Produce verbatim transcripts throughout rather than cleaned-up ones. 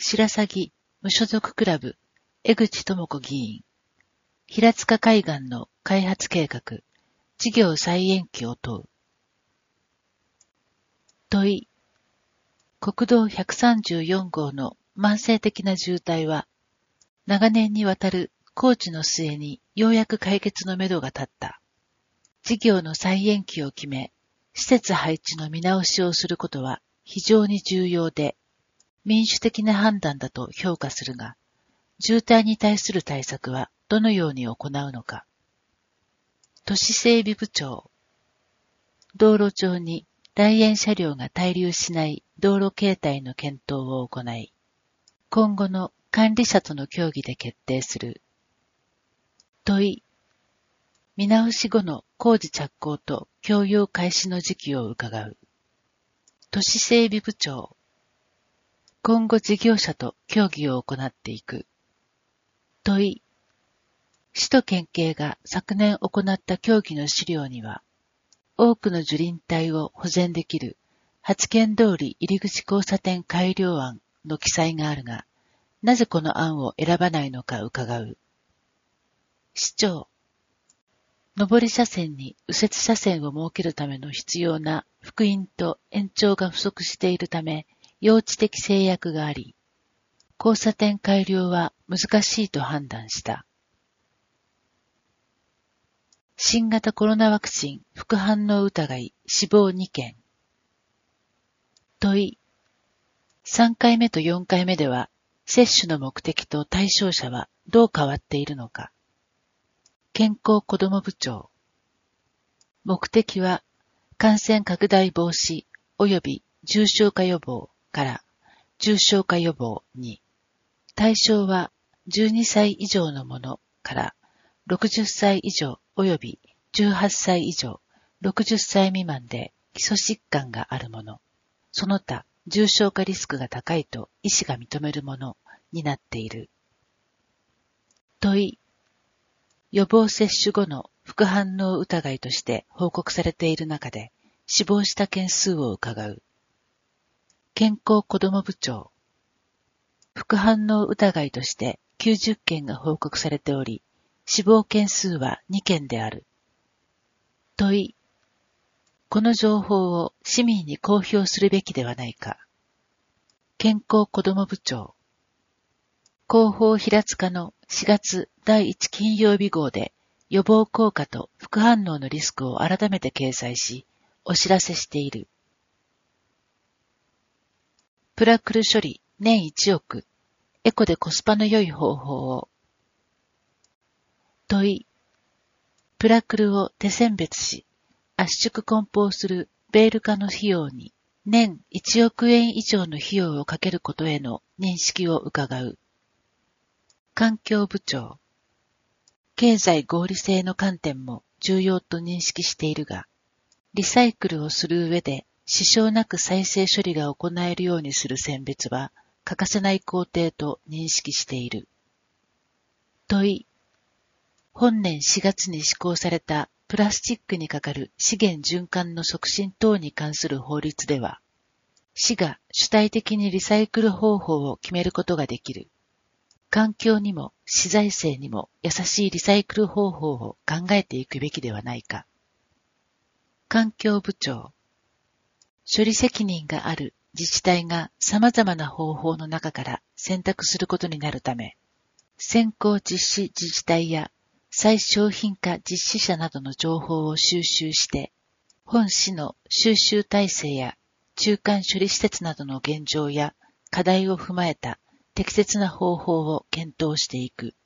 白鷺無所属クラブ江口智子議員、平塚海岸の開発計画、事業再延期を問う。問い、国道ひゃくさんじゅうよん号の慢性的な渋滞は、長年にわたる工事の末にようやく解決のめどが立った。事業の再延期を決め、施設配置の見直しをすることは非常に重要で、民主的な判断だと評価するが、渋滞に対する対策はどのように行うのか。都市整備部長、道路上に来園車両が滞留しない道路形態の検討を行い、今後の管理者との協議で決定する。問い、見直し後の工事着工と供用開始の時期を伺う。都市整備部長、今後事業者と協議を行っていく。問い、市と県警が昨年行った協議の資料には、多くの樹林帯を保全できる八軒通り入口交差点改良案の記載があるが、なぜこの案を選ばないのか伺う。市長、上り車線に右折車線を設けるための必要な幅員と延長が不足しているため、用地的制約があり、交差点改良は難しいと判断した。新型コロナワクチン副反応疑い死亡に件。問い、さんかいめとよんかいめでは接種の目的と対象者はどう変わっているのか。健康子ども部長、目的は感染拡大防止及び重症化予防から重症化予防に、対象はじゅうにさい以上のものからろくじゅっさい以上及びじゅうはっさい以上ろくじゅっさい未満で基礎疾患があるもの、その他重症化リスクが高いと医師が認めるものになっている。問い、予防接種後の副反応疑いとして報告されている中で死亡した件数を伺う。健康子ども部長、副反応疑いとしてきゅうじゅっけんが報告されており、死亡件数はに件である。問い、この情報を市民に公表するべきではないか。健康子ども部長、広報平塚のしがつだいいち金曜日号で予防効果と副反応のリスクを改めて掲載し、お知らせしている。プラクル処理年いちおく、エコでコスパの良い方法を。問い、プラクルを手選別し、圧縮梱包するベール化の費用に年いちおくえん以上の費用をかけることへの認識を伺う。環境部長、経済合理性の観点も重要と認識しているが、リサイクルをする上で支障なく再生処理が行えるようにする選別は欠かせない工程と認識している。問い、本年しがつに施行されたプラスチックにかかる資源循環の促進等に関する法律では、市が主体的にリサイクル方法を決めることができる。環境にも市財政にも優しいリサイクル方法を考えていくべきではないか。環境部長、処理責任がある自治体が様々な方法の中から選択することになるため、先行実施自治体や再商品化実施者などの情報を収集して、本市の収集体制や中間処理施設などの現状や課題を踏まえた適切な方法を検討していく。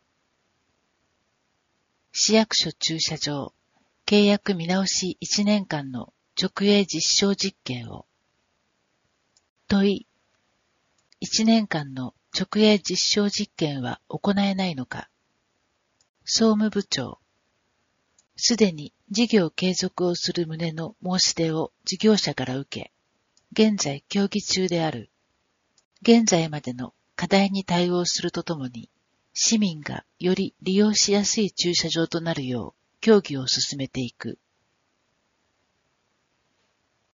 市役所駐車場、契約見直しいちねんかんの直営実証実験を。問い、いちねんかんの直営実証実験は行えないのか。総務部長、すでに事業継続をする旨の申し出を事業者から受け、現在協議中である。現在までの課題に対応するとともに、市民がより利用しやすい駐車場となるよう協議を進めていく。